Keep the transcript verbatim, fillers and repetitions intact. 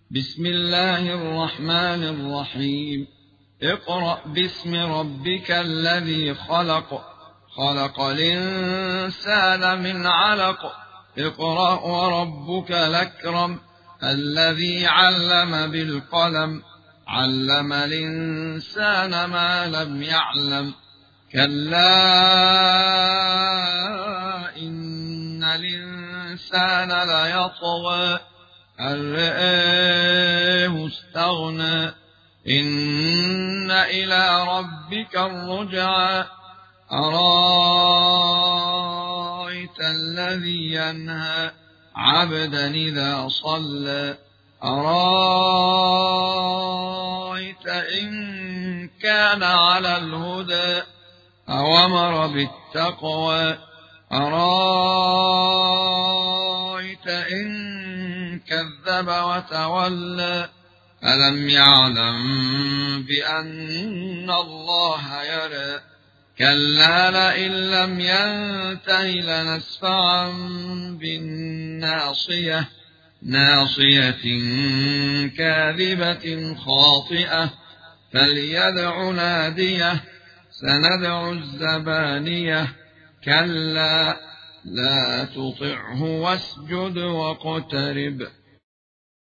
بسم الله الرحمن الرحيم. اقرأ باسم ربك الذي خلق خلق الإنسان من علق اقرأ وربك الأكرم الذي علم بالقلم علم الإنسان ما لم يعلم كلا إن الإنسان ليطغى أن رآه استغنى إن إلى ربك الرجعى أرأيت الذي ينهى عبدا إذا صلى أرأيت إن كان على الهدى أو أمر بالتقوى أرأيت إن كذب وتولى ألم يعلم بأن الله يرى كلا لئن لم ينته لنسفعا بالناصية ناصية كاذبة خاطئة فليدع ناديه سندع الزبانية كلا لا تطعه واسجد واقترب